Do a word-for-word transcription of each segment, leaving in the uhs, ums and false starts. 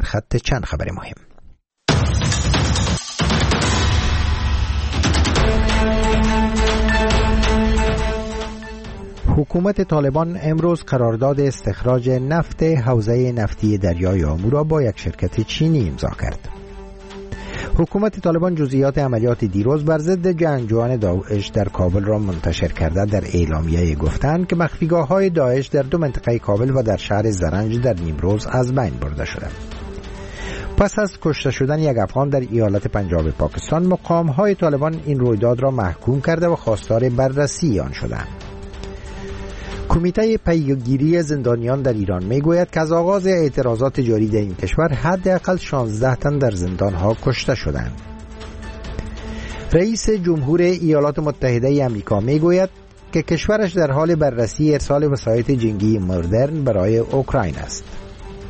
خط چند خبر مهم. حکومت طالبان امروز قرارداد استخراج نفت حوزه نفتی دریای آمو را با یک شرکت چینی امضا کرد. حکومت طالبان جزئیات عملیات دیروز بر ضد جنگجویان داعش در کابل را منتشر کرده. در اعلامیه گفتند که مخفیگاه‌های داعش در دو منطقه کابل و در شهر زرنج در نیمروز از بین برده شدند. پس از کشته شدن یک افغان در ایالت پنجاب پاکستان، مقام‌های طالبان این رویداد را محکوم کرده و خواستار بررسی آن شدند. کمیته پیگیری زندانیان در ایران میگوید که از آغاز اعتراضات جاری در این کشور حداقل شانزده تن در زندانها کشته شدند. رئیس جمهور ایالات متحده آمریکا میگوید که کشورش در حال بررسی ارسال وسایط جنگی مدرن برای اوکراین است.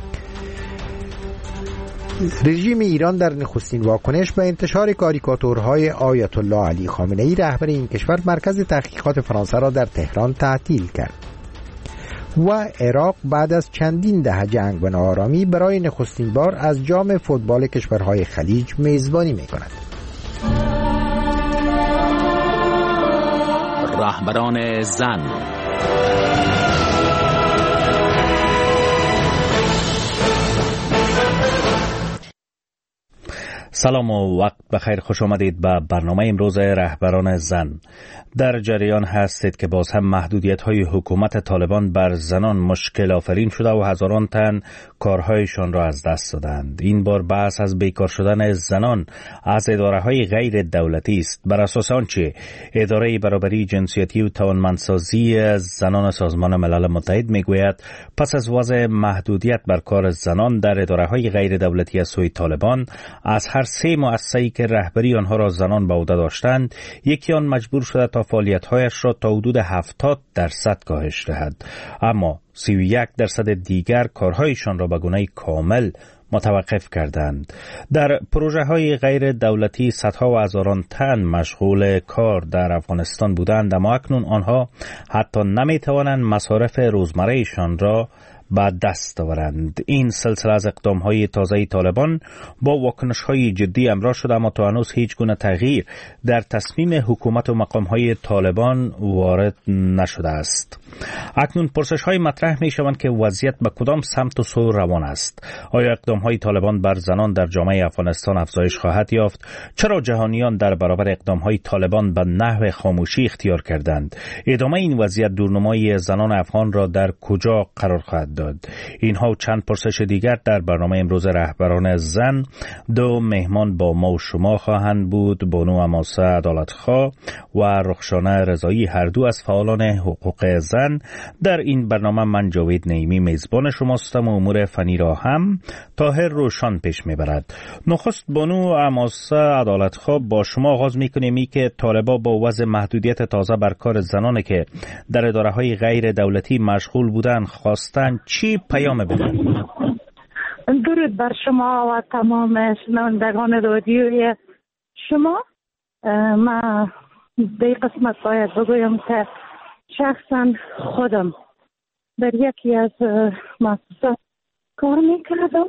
رژیم ایران در نخستین واکنش به انتشار کاریکاتورهای آیت الله علی خامنه‌ای رهبر این کشور مرکز تحقیقات فرانسه را در تهران تعطیل کرد و عراق بعد از چندین دهه جنگ و ناآرامی برای نخستین بار از جام فوتبال کشورهای خلیج میزبانی می‌کند. رهبران زن. سلام و وقت بخیر، خوش آمدید به برنامه امروز رهبران زن. در جریان هستید که باز هم محدودیت‌های حکومت طالبان بر زنان مشکل آفرین شده و هزاران تن کارهایشان را از دست دادند. این بار بحث از بیکار شدن زنان از اداره‌های غیر دولتی است. بر اساس آنچه اداره برابری جنسیتی و توانمندسازی زنان سازمان ملل متحد میگوید، پس از وضع محدودیت بر کار زنان در اداره‌های غیر دولتی از سوی طالبان، از هر سه مؤسسه‌ای که رهبری آنها را زنان به عهده داشتند، یکی آن مجبور شده تا فعالیت‌هایش را تا حدود هفتاد درصد کاهش دهد، اما سی و یک درصد دیگر کارهایشان را به گونه کامل متوقف کردند. در پروژه‌های غیر دولتی صدها و هزاران تن مشغول کار در افغانستان بودند، اما اکنون آنها حتی نمی‌توانند مصارف روزمره‌شان را به دست آورند. این سلسله از اقدام‌های تازه طالبان با واکنش‌های جدی همراه شده، اما تا هنوز هیچ گونه تغییر در تصمیم حکومت و مقام‌های طالبان وارد نشده است. اکنون پرسش‌های مطرح می‌شوند که وضعیت به کدام سمت و سو روان است. آیا اقدام‌های طالبان بر زنان در جامعه افغانستان افزایش خواهد یافت؟ چرا جهانیان در برابر اقدام‌های طالبان به نحو خاموشی اختیار کردند؟ ادامه این وضعیت دورنمای زنان افغان را در کجا قرار خواهد داد؟ اینها و چند پرسش دیگر در برنامه امروز رهبران زن. دو مهمان با ما و شما خواهند بود: بانو حماسه عدالتخواه و رخشانه رضایی، هر دو از فعالان حقوق زن. در این برنامه من جاوید نعیمی میزبان شماستم و امور فنی را هم طاهر روشان پیش میبرد. نخست بانو حماسه عدالتخواه، با شما آغاز میکنیم. ای که طالبا با وضع محدودیت تازه بر کار زنانی که در اداره‌های غیر دولتی مشغول بودند خواستند چی پیام بدن؟ درود بر شما و تمام شنوندگان رادیوی شما. من به قسمت باید بگویم که شخصا خودم در یکی از مؤسسات کار میکردم.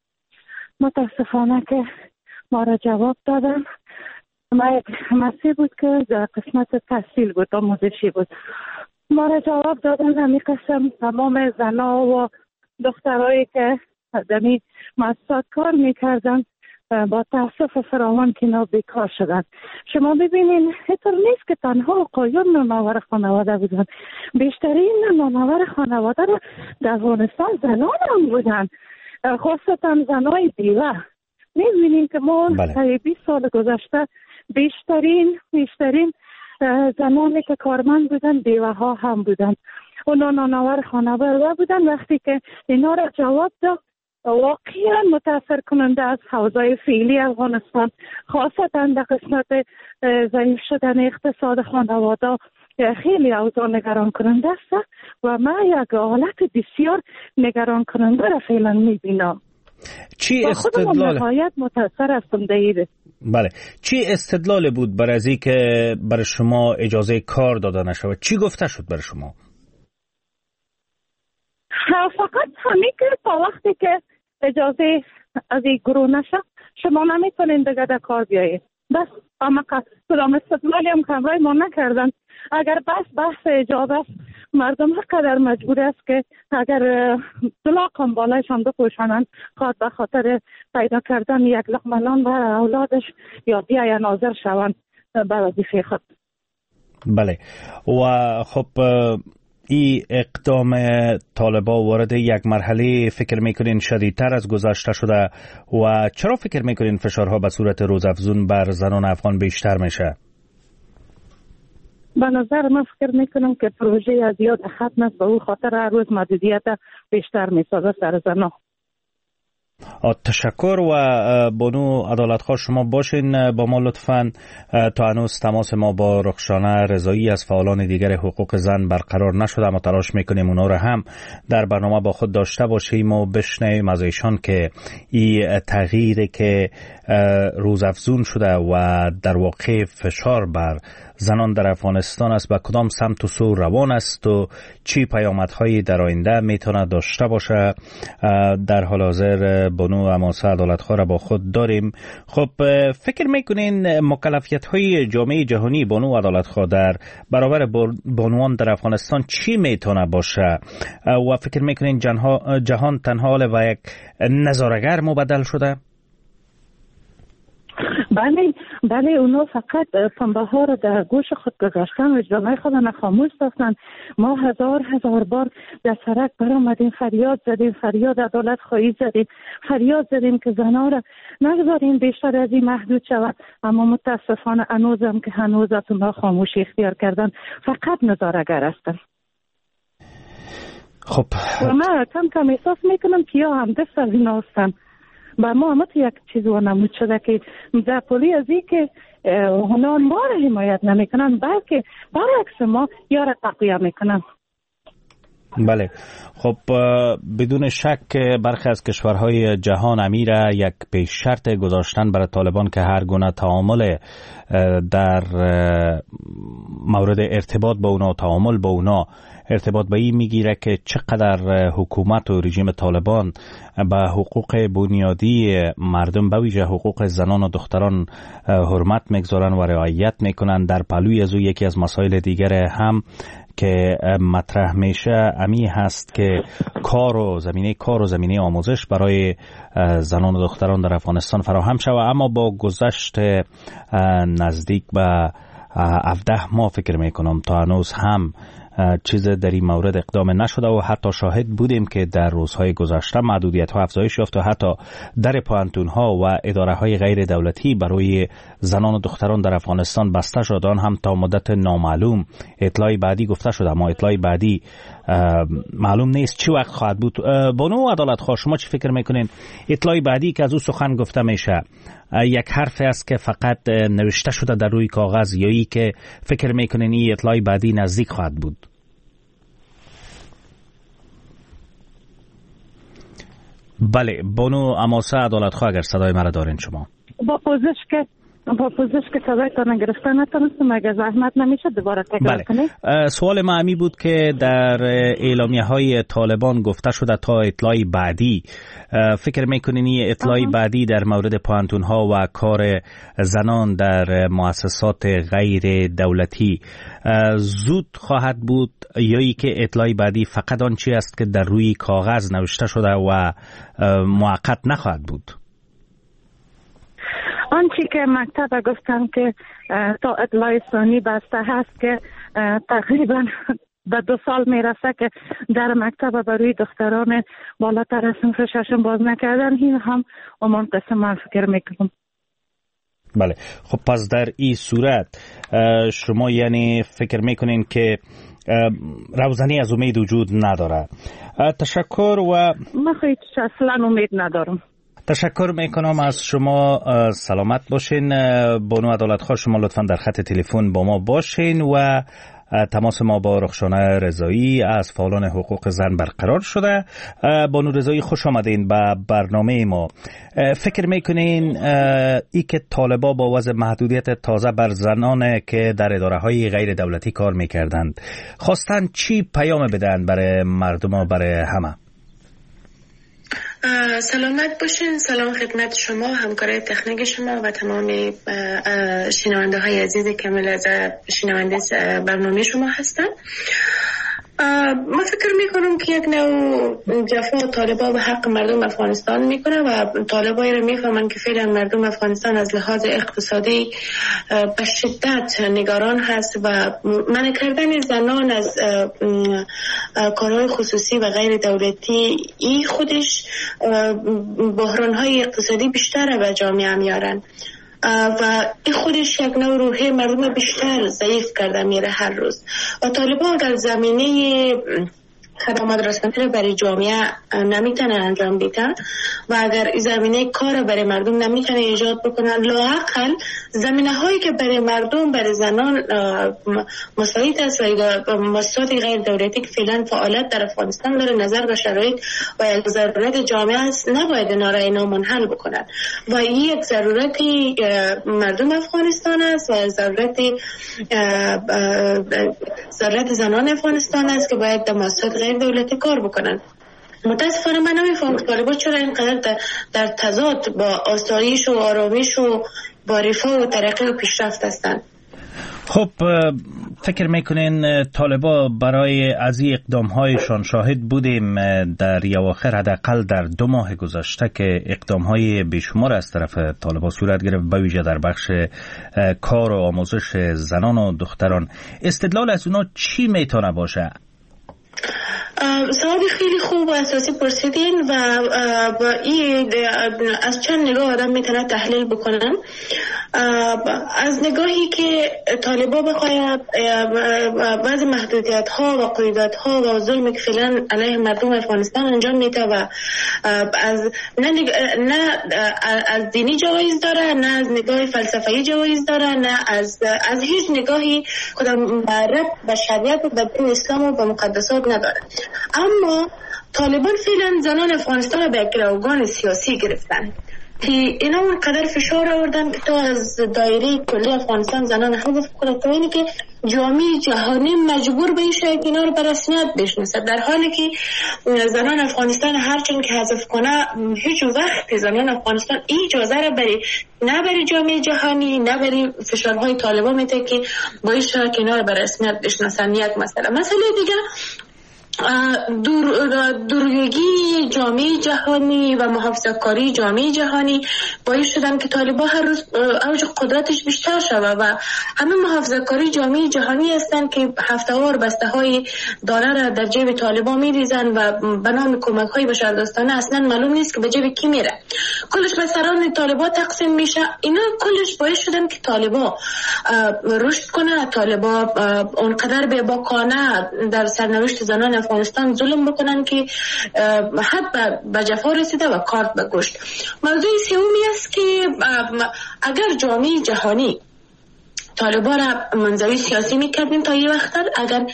متاسفانه که ما را جواب دادن. ما یک مسیح بود که در قسمت تحصیل بود، آموزشی بود. ما را جواب دادن همی قسم تمام زنها و دخترهایی که در این مؤسسات کار میکردن با تاسف فراوان که اینا بیکار شدن. شما ببینین اینطور نیست که تنها آقایون نانآور خانواده بودن، بیشترین نانآور خانواده را در افغانستان زنان هم بودن، خاصتا زنای بیوه. میبینین که ما بله. بیست سال گذشته بیشترین بیشترین زنانی که کارمند بودن بیوه ها هم بودن، اونا نانآور خانواده بودن. وقتی که اینا را جواب داد، واقعا متاثر کننده از حوزه فعلی افغانستان، خاصتا در قسمت ضعیف شدن اقتصاد خانواده، خیلی اوضاع نگران کننده است و من یک حالت بسیار نگران کننده را فعلا میبینم. چی استدلال نهایت متاثر هستم دیده. بله، چی استدلال بود برای از این که برای شما اجازه کار داده نشود؟ چی گفته شد برای شما؟ فقط همین که تا وقتی که اجازه از این گروه نشه شما نمیتونین دیگه در کار بیایید. بس اما کدام استدلالی هم کمرای ما نکردن. اگر بس بحث ایجاب است مردم قدر مجبور است که اگر طلاق هم بالایشان بپوشانند خواهد به خاطر پیدا کردن یک لقمه نان و اولادش یا بیاین حاضر شوند به وظیفه خود. بله و خب این اقدام طالبان وارد یک مرحله فکر میکنین شدیدتر از گذشته شده و چرا فکر میکنین فشارها به صورت روزافزون بر زنان افغان بیشتر میشه؟ به نظر من فکر میکنم که پروژه از یاد ختم است، به او خاطر هر روز محدودیت بیشتر میسازه سر زنان. تشکر و بانو عدالتخواه شما باشین با ما لطفاً. تا هنوز تماس ما با رخشانه رضایی از فعالان دیگر حقوق زن برقرار نشده، اما تلاش میکنیم اونا رو هم در برنامه با خود داشته باشیم و بشنویم از ایشان که این تغییری که روزافزون شده و در واقع فشار بر زنان در افغانستان است به کدام سمت و سو روان است و چی پیامدهایی در آینده میتونه داشته باشه. در حال حاضر بانو اماسه عدالتخواه را با خود داریم. خب فکر میکنین مکلفیت های جامعه جهانی بانو عدالتخواه در برابر بانوان در افغانستان چی میتونه باشه و فکر میکنین جهان تنها و یک نظاره‌گر مبدل شده؟ بله بله اونا فقط پنبه ها را در گوش خود گذاشتن و جامعه خود را خاموش ساختن. ما هزار هزار بار در سرک برآمدیم، فریاد زدیم، فریاد عدالت خواهی زدیم، فریاد زدیم که زنها را نگذاریم بیشتر از این محدود شود، اما متاسفانه هنوزم که هنوز از اونا خاموشی اختیار کردن، فقط نظاره‌گر هستن. خب و من کم کم احساس میکنم که یا هم دست از اینا هستن. با ما همه تو یک چیز و نمود شده که در پولی از این که هنان ما را حمایت نمی کنن بلکه برعکس ما یا را تقویه می کنن. بله خب بدون شک برخی از کشورهای جهان امیر یک پیش شرط گذاشتن برای طالبان که هر گونه تعامل در مورد ارتباط با اونا تعامل با اونا ارتباط به این میگیره که چقدر حکومت و رژیم طالبان به حقوق بنیادی مردم به ویژه حقوق زنان و دختران حرمت میگذارن و رعایت میکنن. در پهلوی از او یکی از مسائل دیگر هم که مطرح میشه امی هست که کار و زمینه کار و زمینه آموزش برای زنان و دختران در افغانستان فراهم شود، اما با گذشت نزدیک به هفده ماه فکر میکنم تا هنوز هم چیز در این مورد اقدام نشده و حتی شاهد بودیم که در روزهای گذشته محدودیت ها افزایش یافت و حتی در پوهنتون ها و اداره های غیر دولتی برای زنان و دختران در افغانستان بسته شد، آن هم تا مدت نامعلوم. اطلاع بعدی گفته شده اما اطلاع بعدی معلوم نیست چی وقت خواهد بود. بانو عدالتخواه شما چی فکر میکنین؟ اطلاع بعدی که از او سخن گفته میشه یک حرف است که فقط نوشته شده در روی کاغذ یا ای که فکر میکنین این اطلاع بعدی نزدیک خواهد بود؟ بله بانو اماسه عدالتخواه اگر صدای مرا دارین شما. با پوزش که با پوزش که صدای تا نگرفته نتونستم، اگر زحمت نمیشه دوباره تکرار کنید. سوال ما امی بود که در اعلامیه های طالبان گفته شده تا اطلاعی بعدی فکر میکنین این اطلاعی آه. بعدی در مورد پوهنتون ها و کار زنان در مؤسسات غیر دولتی زود خواهد بود یا ای که اطلاعی بعدی فقط آن چی است که در روی کاغذ نوشته شده و موقت نخواهد بود؟ آنچه که مکتب گفتن که تا اطلاع ثانی بسته هست که تقریبا به دو سال میرسه که در مکتب برای دختران بالاتر از صنف ششم باز نکردن، این هم امان قسم من فکر میکنم. بله خب پس در این صورت شما یعنی فکر میکنین که روزنی از امید وجود نداره. تشکر و من خیلی اصلا امید ندارم. تشکر میکنم از شما. سلامت باشین. بانو عدالتخواه شما لطفا در خط تلفن با ما باشین و تماس ما با رخشانه رضایی از فعالان حقوق زن برقرار شده. بانو رضایی خوش آمدین به برنامه ما. فکر میکنین ای که طالبا با وضع محدودیت تازه بر زنان که در اداره های غیر دولتی کار میکردند خواستن چی پیام بدن برای مردم و برای همه؟ سلامت باشین. سلام خدمت شما، همکارای تکنیک شما و تمام شنونده های عزیز که ملاحظه شنونده برنامه شما هستن. من فکر میکنم که یک نوع جفا طالبا به حق مردم افغانستان میکنه و طالبایی رو میفهمن که فعلا مردم افغانستان از لحاظ اقتصادی به شدت نگران هست و منع کردن زنان از کارهای خصوصی و غیر دولتی ای خودش بحرانهای اقتصادی بیشتر به جامعه میارن و این خودش یک نوع روحی مردم بیشتر ضعیف کرده میره هر روز. و طالبان اگر زمینه خدمات رسانه برای جامعه نمیتونه انجام بدن و اگر این زمینه کار برای مردم نمیتونه ایجاد بکنن، لااقل زمینه هایی که برای مردم برای زنان مساعد است و مؤسسات غیر دولتی که فعلا فعالیت در افغانستان داره نظر به شرایط و یک ضرورت جامعه است نباید اینا را اینا منحل بکنن و این یک ضرورتی مردم افغانستان است و ضرورتی ضرورت زنان افغانستان است که باید در مؤسسات غیر دولتی کار بکنن. متاسفانه من نمیفهم طالبان چرا اینقدر در, در تضاد با آسایش و آرامش و با رفاه و ترقی و پیشرفت هستند. خب فکر میکنین طالبا برای از این اقدامهایشان شاهد بودیم در یواخر حداقل در دو ماه گذشته که اقدامهای بیشمار از طرف طالبا صورت گرفت به ویژه در بخش کار و آموزش زنان و دختران. استدلال از اونا چی میتونه باشه؟ سوال خیلی خوب و اساسی پرسیدین و این از چند نگاه آدم میتونه تحلیل بکنن. از نگاهی که طالبا بخواید بعض محدودیت ها و قیودات ها و ظلمی که فعلا علیه مردم افغانستان انجام میده و از نه, نه از دینی جوایز داره، نه از نگاه فلسفی جوایز داره، نه از از هیچ نگاهی کدام ربط به شریعت و به دین اسلام و به مقدسات نداره. اما طالبان فعلا زنان افغانستان را به گروگان سیاسی گرفتن که اینا اونقدر فشار آوردن که تا از دایره کلی افغانستان زنان حذف کنه تا اینی که جامعه جهانی مجبور به این شاید اینا رو به رسمیت بشناسه، در حالی که زنان افغانستان هرچند که حذف کنه هیچ وقت زنان افغانستان این اجازه را بری نه برای جامعه جهانی نه برای فشارهای طالبان میده که با این شاید اینا رو به رسمیت بشناسن. یک مسئله مسئله دیگه دور دورویگی جامعه جهانی و محافظه‌کاری جامعه جهانی باعث شدن که طالبان هر روز اوج قدرتش بیشتر شوه و همه محافظه‌کاری جامعه جهانی هستند که هفته‌وار بسته‌های دلار را در جیب طالبان می‌ریزن و به نام کمک‌های بشردوستانه اصلا معلوم نیست که به جیب کی میره، کلش به سران طالبان تقسیم میشه. اینا کلش باعث شدن که طالبان رشد کنه، طالبان اونقدر بی‌باکانه در سرنوشت زنان افغانستان ظلم بکنن که حد به جفا رسیده و کارت به گوشت. موضوع سومی است که اگر جامعه جهانی طالبان را منزوی سیاسی میکردین تا یه وقت، اگر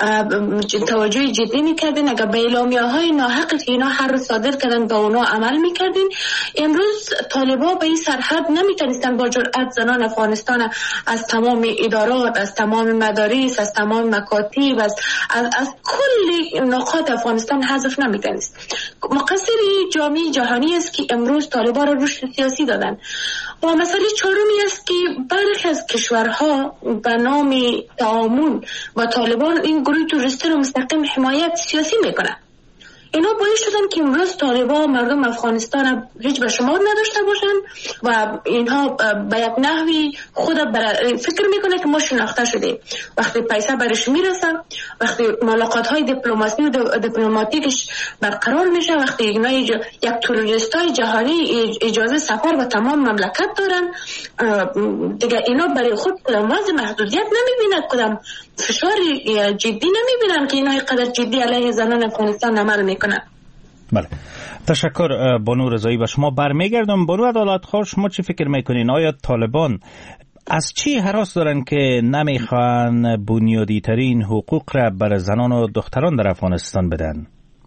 توجه جدی میکردین، اگر به اعلامیه های ناحقی که اینا هر روز صادر کردن با اونا عمل میکردین، امروز طالبان به این سرحد نمیتونستن با جرأت زنان افغانستان از تمام ادارات، از تمام مدارس، از تمام مکاتب، از از, از کل نقاط افغانستان حذف نمیتونست. مقصر جامعه جهانی است که امروز طالبان را رشد سیاسی دادن. و مسئله چهارمی است که برخی از کشور ها به نام تعامل با طالبان این گروه توریستی رو مستقیم حمایت سیاسی میکنن. اینا باعث شدن که امروز طالبان مردم افغانستان هیچ به شمار نداشته باشن و اینها به یک نحوی خود فکر میکنه که ما شناخته شده. وقتی پیسه برش میرسه، وقتی ملاقات های دیپلماسی و دیپلماتیکش برقرار میشه، وقتی اینا یک توریست های جهانی اجازه سفر به تمام مملکت دارن، دیگه اینا برای خود کدام وضع محدودیت نمیبینن، کدام فشار جدی نمیبینن که اینا قدر جدی علیه زنان افغانستان عمل میکنن. بله، تشکر بانو رضایی. و شما برمیگردم بانو عدالت خواه، شما چی فکر میکنین؟ آیا طالبان از چی هراس دارن که نمیخوان بنیادی ترین حقوق را بر زنان و دختران در افغانستان بدن؟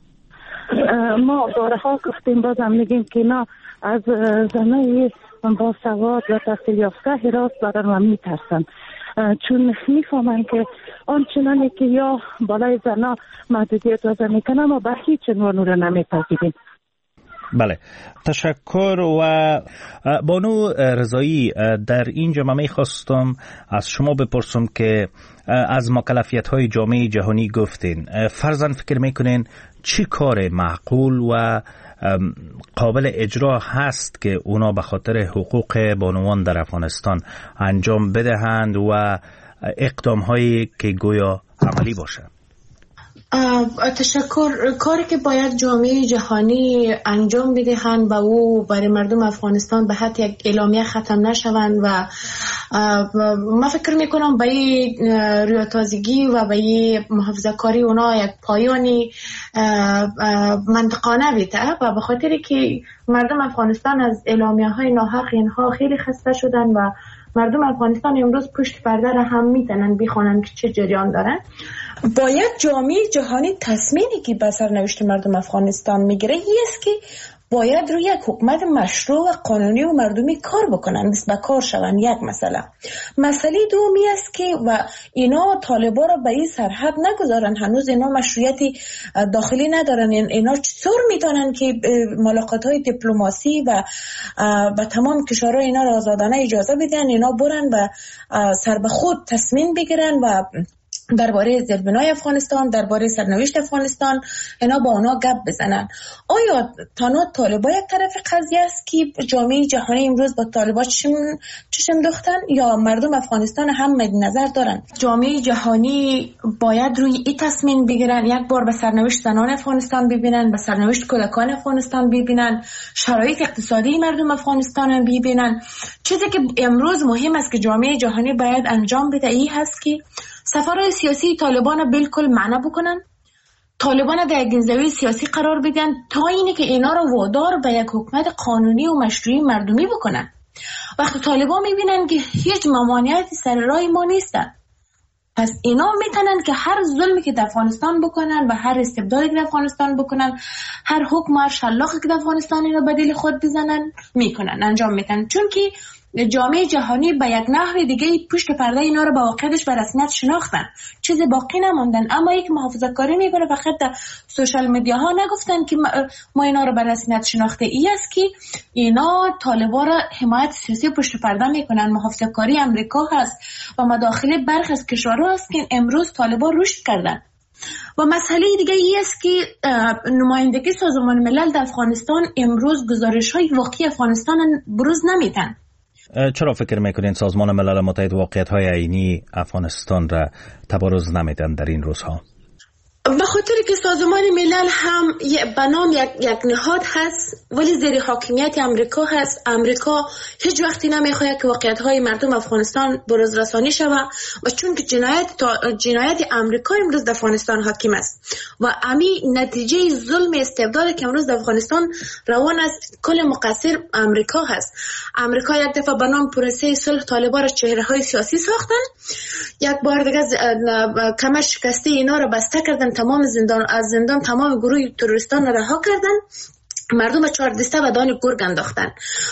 ما بارها گفتیم، بازم میگیم که اینا از زنای با سواد و تحصیل یافته هراس دارن و میترسن، چون میفهمن که آنچنانی که یا بالای زنا محدودیت وضع میکنن ما به هیچ عنوان رو نمیپذیریم. بله، تشکر. و بانو رضایی، در اینجا من میخواستم از شما بپرسم که از مکلفیت های جامعه جهانی گفتین، فرضاً فکر میکنین چی کار معقول و قابل اجرا هست که اونا به خاطر حقوق بانوان در افغانستان انجام بدهند و اقدام هایی که گویا عملی باشه؟ تشکر. کاری که باید جامعه جهانی انجام بدهند و او برای مردم افغانستان به حد یک اعلامیه ختم نشوند و ما فکر میکنم به این ریاضیگی و به این محافظه کاری اونا یک پایانی منطقانه بیده و به خاطر که مردم افغانستان از اعلامیه های ناحق اینها خیلی خسته شدن و مردم افغانستان امروز پشت پرده را هم میتونن بخونن که چه جریان دارن. باید جامعه جهانی تصمیمی که به سرنوشت مردم افغانستان میگیره است که باید روی یک حکومت مشروع و قانونی و مردمی کار بکنن، دست به کار شون. یک مسئله مسئله دومی است که و اینا طالبا را به این سرحد نگذارن، هنوز اینا مشروعیتی داخلی ندارن. اینا چطور میتونن که ملاقات های دیپلماسی و با تمام کشورهای اینا را آزادانه اجازه بدن، اینا برن و سر به خود تصمیم بگیرن و درباره زیربنای افغانستان، درباره سرنوشت افغانستان اینا با اونا گپ بزنن؟ آیا تنها طالبا یک طرف قضیه است که جامعه جهانی امروز با طالبا چشم دوختن یا مردم افغانستان هم مد نظر دارن؟ جامعه جهانی باید روی این تصمیم بگیرن، یک بار به سرنوشت زنان افغانستان ببینن، به سرنوشت کودکان افغانستان ببینن، شرایط اقتصادی مردم افغانستان ببینن. چیزی که امروز مهم است که جامعه جهانی باید انجام بده این هست که سفرهای سیاسی طالبان بالکل منع بکنن، طالبان در یک زاویه سیاسی قرار بدن تا اینه که اینا را وادار به یک حکومت قانونی و مشروعی مردمی بکنن. وقتی طالبان میبینن که هیچ ممانعتی سر راه ما نیستن، پس اینا میتونن که هر ظلمی که در افغانستان بکنن و هر استبدادی که در افغانستان بکنن، هر حکم هر شلاقی که در افغانستان اینا به دل خود بزنن میکنن، انجام میدن. چون که جامعه جهانی به یک نحو دیگه پشت پرده اینا رو با واقعیتش به رسمیت شناختن، چیزی باقی نموندن. اما یک محافظه کاری میکنه فقط در سوشال میدیا ها نگفتن که ما اینا رو به رسمیت شناخته. ای است که اینا طالبا را حمایت سیاسی پشت پرده میکنن. محافظه کاری امریکا هست و مداخله برخی از کشورها است که امروز طالبا رشد کردن. و مسئله دیگه ای است که نمایندگی سازمان ملل در افغانستان امروز گزارش های واقعی افغانستان بروز نمیدن. چرا فکر میکنین سازمان ملل متحد واقعیت های عینی افغانستان را تبارز نمیدن در این روزها؟ به خاطر که سازمان ملل هم به نام یک, یک نهاد هست ولی زیر حاکمیت امریکا هست. امریکا هیچ وقتی نمیخواد که واقعیت های مردم افغانستان بروز رسانی شود و چون که جنایت جنایت امریکا امروز در افغانستان حاکم است و امی نتیجه ظلم استبدادی که امروز در افغانستان روان است کل مقصر امریکا هست. امریکا یک دفعه به نام پروسه صلح طالبان را چهره های سیاسی ساختن، یک بار دیگه کمر شکسته اینا را بسته کردن، تمام زندان از زندان تمام گروه تروریستان رها کردن، مردم چهار دسته و دان گرگ انداختن.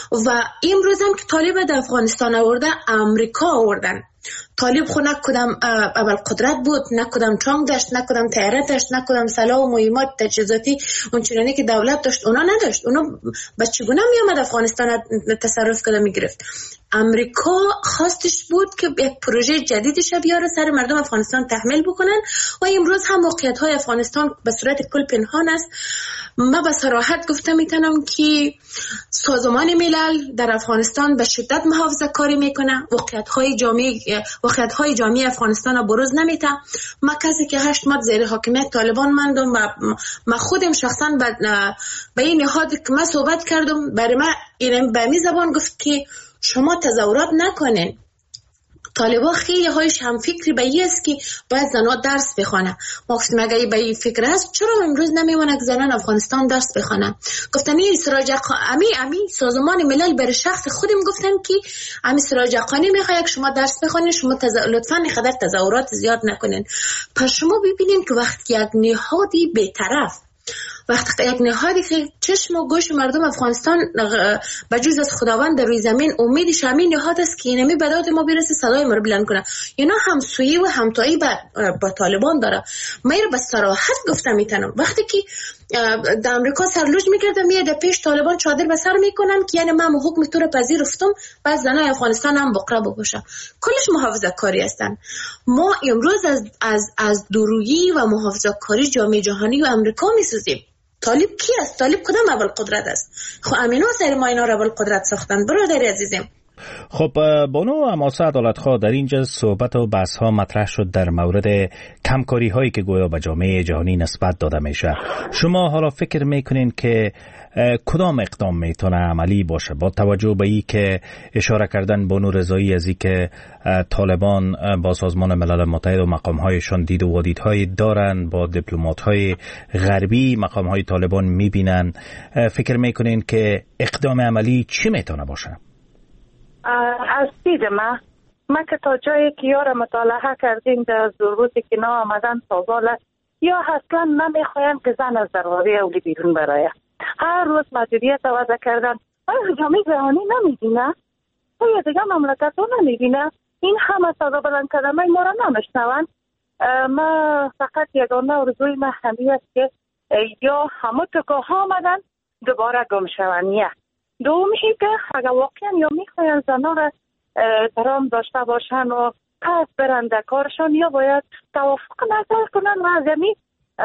و امروز هم که طالب در افغانستان آورده امریکا آوردن. طالب خو نه کدام اول قدرت بود، نه کدام چانگ داشت، نه کدام طیاره داشت، نه کدام سلاح و مهمات تجهیزاتی اون چنانی که دولت داشت اونا نداشت. اونا بس چگونه می اومد افغانستان تصرف کنه میگرفت؟ امریکا خواستش بود که یک پروژه جدیدش بیاره سر مردم افغانستان تحمیل بکنن و امروز هم واقعیت های افغانستان به صورت کل پنهان است. من به صراحت گفتم میتونم که سازمان ملل در افغانستان به شدت محافظه کاری میکنه، واقعیت های جامعه واقعیت های جامعه افغانستان را بروز نمیده. ما کسی که هشت ماه زیر حاکمیت طالبان ماندم و ما خودم شخصا به این نهاد که من صحبت کردم برای من این به می زبان گفت که شما تظاهرات نکنین. طالبان خیلی هایش هم فکری به این است که باید زنان درس بخوانه. ما گفتیم اگه به این فکر هست چرا امروز نمیمونه که زنان افغانستان درس بخوانه؟ گفتن این سراج امی امی سازمان ملل برای شخص خودم گفتن که امی سراج اقانی میخواد که شما درس بخوانید، شما تز... لطفا خدای تظاهرات زیاد نکنین. پس شما ببینید که وقتی یک نهادی بی‌طرف وقتی یک نهادی که چشم و گوش مردم افغانستان بجز از خداوند در روی زمین امیدش همین نهاد است که اینمی به داد ما برسه، صدای ما رو بلند کنه. اینا همسویی و همتایی با, با طالبان داره. من رو به صراحت گفتم میتونم وقتی که در امریکا سرلوج میکردم میاد در پیش طالبان چادر به سر میکنن که یعنی من حکم تو رو پذیرفتم، بعد زنای افغانستان هم بقره بکشه. کلش محافظه کاری هستن. ما امروز از از از دورویی و محافظه کاری جامعه جهانی و امریکا میسازیم. طالب کی است؟ طالب کدام اول قدرت است؟ خب امینو سر ما اینا رو اول قدرت ساختن. برادر عزیزم، خب بانو حماسه عدالتخواه، در اینجا صحبت و بحث ها مطرح شد در مورد کمکاری هایی که گویا به جامعه جهانی نسبت داده میشه. شما حالا فکر میکنین که کدام اقدام میتونه عملی باشه با توجه به این که اشاره کردن بانو رضایی از این که طالبان با سازمان ملل متحد و مقام هایشان دید و وادیدهایی دارن، با دیپلمات های غربی مقام های طالبان میبینن، فکر میکنین که اقدام عملی چی میتونه باشه؟ از دید من من که تا جایی که یار مطالعه کردیم در روزی که نا آمدن سازاله یا اصلا نمیخوایم که زن از دروازه اولی بیرون برایه. هر روز مدیریت وضع کردن. آیا جامعه جهانی نمیبینه؟ آیا دیگه مملکت ها نمیبینه؟ این همه صدا بلند کردن ما را نمیشنون. ما فقط یگانه آرزوی من همین است که یا همه تکاه ها آمدن دوباره گم شونیه. دومیشی که اگر واقعا یا میخواین زنها را احترام داشته باشن و پس برنده کارشان، یا باید توافق نظر کنن و از یمی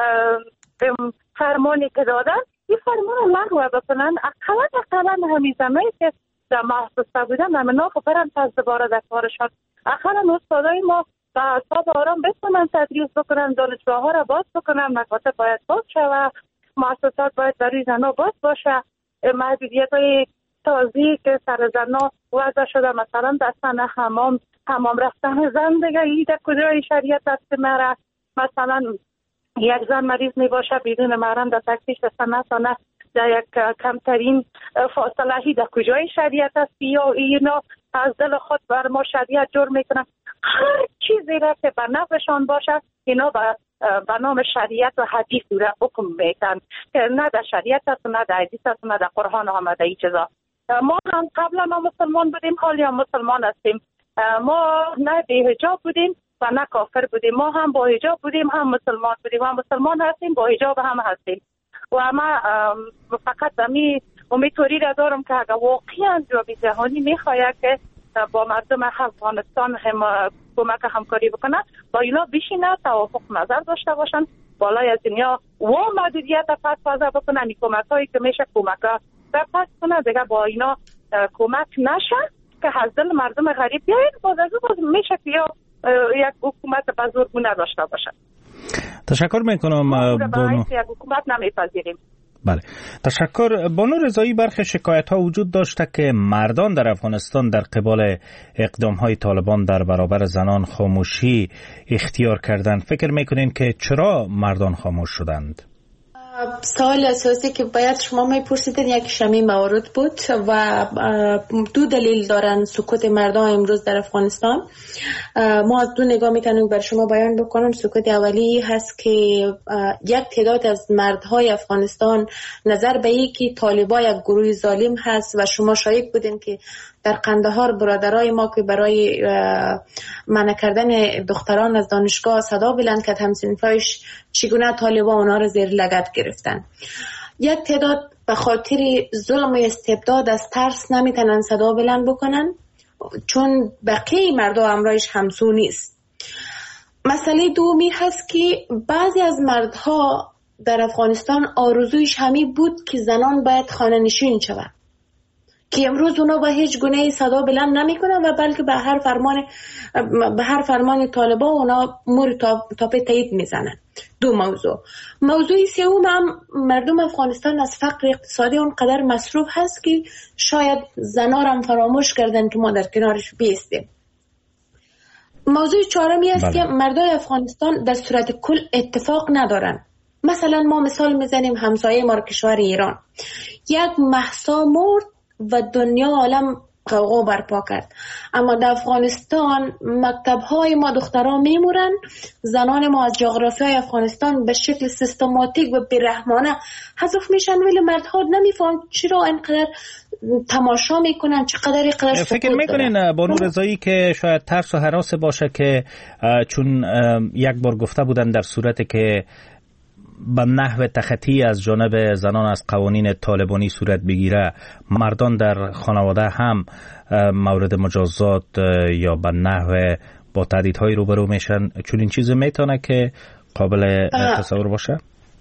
فرمانی که دادن این فرمان لغو بکنن. اقلا اقلا همین زنهایی که در محسوسه بودن همنا برن پس دوباره در کارشان. اقلا استادای ما به اعصاب آرام بتونن تدریس بکنن، دانشگاه ها را باز بکنن، مکاتب باید باز شود، مؤسسات باید برای زنها باز باشه. محدودیت های تازی که سر زنها وضع شده، مثلا دستن حمام حمام رفتن زن دیگه ای در کجای شریعت دست مره. مثلا یک زن مریض می باشه بدون محرم در تکتیش دستن نسانه در یک کمترین فاصله هی در کجای شریعت است. یا اینا از دل خود بر ما شریعت جور میکنن. هر چیزی را که به نفعشان باشه اینا به به نام شریعت و حدیث را حکم میکنن که نه در شریعت است نه در حدیث است نه در قرآن آمده ای چیزا. ما هم قبلا ما مسلمان بودیم، حالی هم مسلمان هستیم. ما نه به حجاب بودیم و نه کافر بودیم. ما هم با حجاب بودیم هم مسلمان بودیم. هم مسلمان هستیم با حجاب هم هستیم. و ما فقط امی امیدواری را دارم که اگر واقعا جامعه جهانی میخواهد که با مردم افغانستان هم کمک همکاری بکنه، با اینا بشینه توافق نظر داشته باشن، بالای از دنیا و محدودیت پس وضع بکنن. این کمک هایی که میشه کمک ها پس کنه دیگه با اینا کمک نشه که از دل مردم غریب بیاید. باز از او میشه که یا یک حکومت بزرگونه داشته باشه. تشکر میکنم بانو. یک حکومت نمیپذیریم. بله، تشکر. بانو رضایی، برخی شکایت ها وجود داشته که مردان در افغانستان در قبال اقدام های طالبان در برابر زنان خاموشی اختیار کردند. فکر میکنین که چرا مردان خاموش شدند؟ سوال اساسی که باید شما میپرسیدین یک شمی موارد بود و دو دلیل دارن سکوت مردم امروز در افغانستان. ما از دو نگاه میتونیم بر شما بیان بکنم. سکوت اولی هست که یک تعداد از مردهای افغانستان نظر به این که طالبان یک گروه ظالم هست و شما شاهد بودین که در قندهار برادرای ما که برای منع کردن دختران از دانشگاه صدا بلند کرد، همسنفایش چگونه طالبان اونا رو زیر لگد گرفتن. یک تعداد به خاطر ظلم و استبداد از ترس نمیتونن صدا بلند بکنن چون بقیه مردم امرایش همسو نیست. مسئله دومی هست که بعضی از مردها در افغانستان آرزویش همین بود که زنان باید خانه نشین شوند، که امروز اونا با هیچ گونه صدا بلند نمی کنن و بلکه به هر فرمان به هر فرمان طالبان اونا مور تاپ تایید میزنن. دو موضوع. موضوع سوم هم مردم افغانستان از فقر اقتصادی اونقدر مصروف هست که شاید زنا هم فراموش کردن که ما در کنارش بیستیم. موضوع چهارمی است که مردم افغانستان در صورت کل اتفاق ندارن. مثلا ما مثال میزنیم همسایه ما کشور ایران، یک مهسا مرد و دنیا عالم قوقا برپا کرد. اما در افغانستان مکتب های ما دخترها میمورن، زنان ما از جغرافیای افغانستان به شکل سیستماتیک و بیرحمانه حذف میشن، ولی مردها نمیفهمن چرا اینقدر تماشا میکنن، چقدر اینقدر سکوت فکر میکنین بانو رضایی که شاید ترس و هراس باشه که چون یک بار گفته بودن در صورتی که به نحو تخطی از جانب زنان از قوانین طالبانی صورت بگیره، مردان در خانواده هم مورد مجازات یا به نحو با تهدیدهای روبرو میشن، چون این چیز میتونه که قابل تصور باشه؟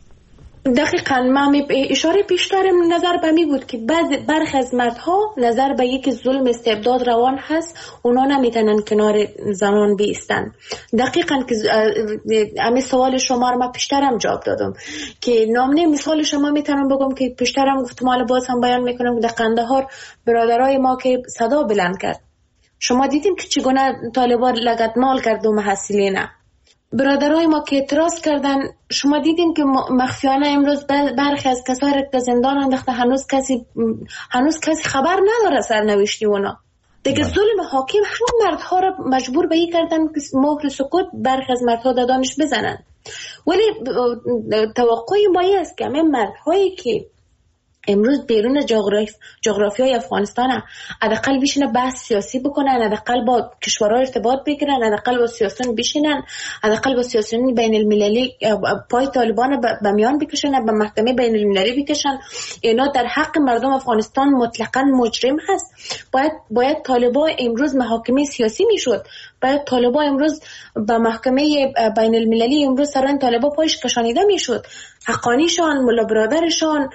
دقیقاً من اشاره پیشترم نظر به می بود که بعضی برخی از مردها نظر به یک ظلم استبداد روان هست، اونا نمیتونن کنار زنان بیستن. دقیقاً که همین سوال شما رو من پیشترم جواب دادم که نامنه مثال شما میتونم بگم که پیشترم گفتم، حالا باز هم بیان میکنم که در قندهار برادرای ما که صدا بلند کرد، شما دیدین که چگونه طالبان لگدمال کرد و محصلینه. برادرای ما که اعتراض کردن، شما دیدین که مخفیانه امروز برخی از کسایی را که زندان انداخته، هنوز کسی هنوز کسی خبر نداره سرنوشتی اونا. دیگه ظلم حاکم هم مردها را مجبور به این کردن که مهر سکوت برخی از مردها دادانش بزنن. ولی توقع ما است که همه مردهایی که امروز بیرون جغرافی جغرافیای افغانستان حداقل بشینن بحث سیاسی بکنن، حداقل با کشورها ارتباط بگیرن، حداقل با سیاسیون بشینن، حداقل با سیاسیون بین المللی پای طالبان به میان بکشن، به محکمه بین المللی بکشن. اینا در حق مردم افغانستان مطلقاً مجرم هست. باید باید طالبان امروز محاکمه سیاسی میشد، باید طالبان امروز به محکمه بین المللی امروز سران طالبان پایش کشانیده میشد. حقانیشان، ملا برادرشان،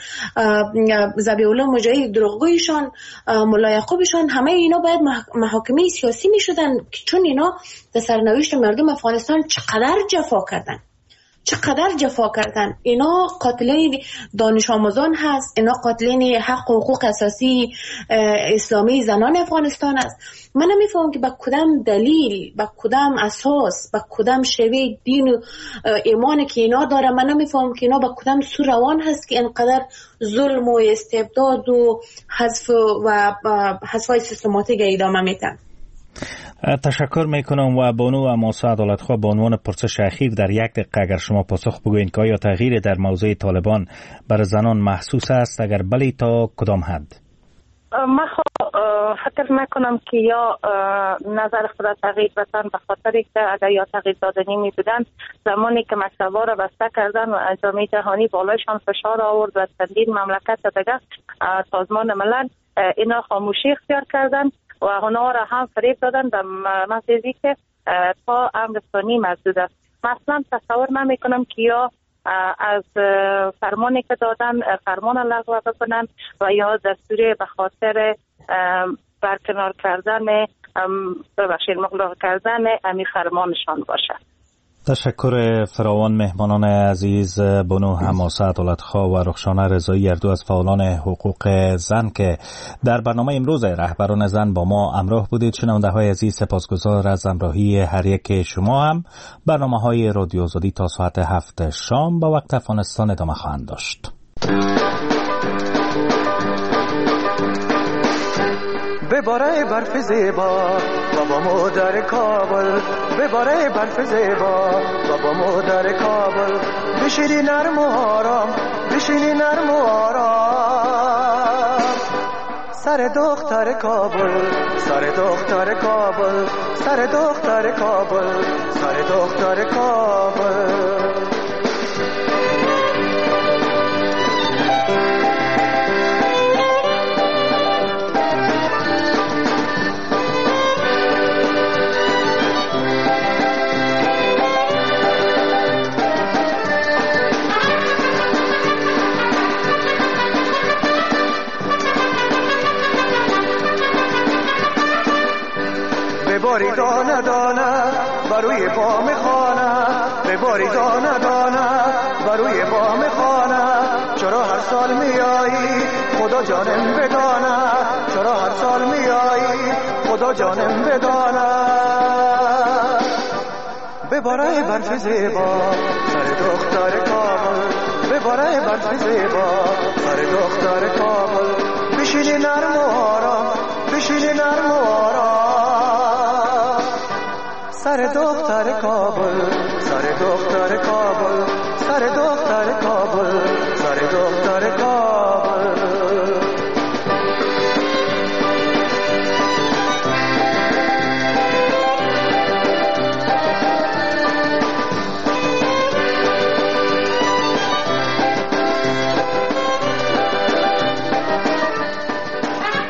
ذبیح الله مجاهد دروغگویشان، ملا یعقوبشان، همه اینا باید محاکمه سیاسی می شدن، چون اینا در سرنوشت مردم افغانستان چقدر جفا کردن چقدر جفا کردن. اینا قاتلین دانش آموزان هست، اینا قاتلین حق و حقوق اساسی اسلامی زنان افغانستان است. من نمیفهمم که با کدام دلیل، با کدام اساس، با کدام شیوه دین و ایمانی که اینا داره، من نمیفهمم که اینا با کدام سو روان هست که اینقدر ظلم و استبداد و حذف و حذفای سیستماتیک ادامه میدن. تشکر میکنم. و بانو اماسه عدالتخواه، به عنوان پرسش اخیر در یک دقیقه اگر شما پاسخ بگوین که آیا تغییر در موضوع طالبان برای زنان محسوس است؟ اگر بله تا کدام حد؟ من فکر نکنم که یا نظر خود تغییر بدن، به خاطر که اگر یا تغییر دادنی می بودن زمانی که مکتب‌ها را بسته کردن و جامعه جهانی بالایشان فشار آورد و چندین مملکت دیگه سازمان ملل اینا خاموشی اختیار کردن و اونا را هم فریب دادن به مسیزی که تا امر ثانی محدود است. مثلا تصور نمی کنم که یا از فرمانی که دادن فرمان لغو بکنن و یا دستوری به خاطر برکنار کردن ببخشید مغلق کردن امی فرمانشان باشه. تشکر فراوان مهمانان عزیز بانو حماسه عدالتخواه و رخشانه رضایی، هر دو از فعالان حقوق زن که در برنامه امروز رهبران زن با ما همراه بودید. شنونده های عزیز، سپاسگزار از همراهی هر یک شما. هم برنامه های رادیو آزادی تا ساعت هفت شام با وقت افغانستان ادامه خواهند داشت. بباره برف زیبا بابا مادر کابل، بباره برف زیبا بابا مادر کابل، بشینی نرم و آرام، بشینی نرم و آرام، سر دختر کابل، سر دختر کابل، سر دختر کابل، سر دختر کابل. بباری دانه دانه بروی بام خانه، بباری دانه دانه بروی بام خانه، چرا هر سال میایی خدا جانم بدانه، چرا هر سال میایی خدا جانم بدانه، بباره برف زیبا سر دختر کابل، بباره برف زیبا سر دختر کابل، بشینی نرم و آرام، بشین نرم و آرام سر دختر کابل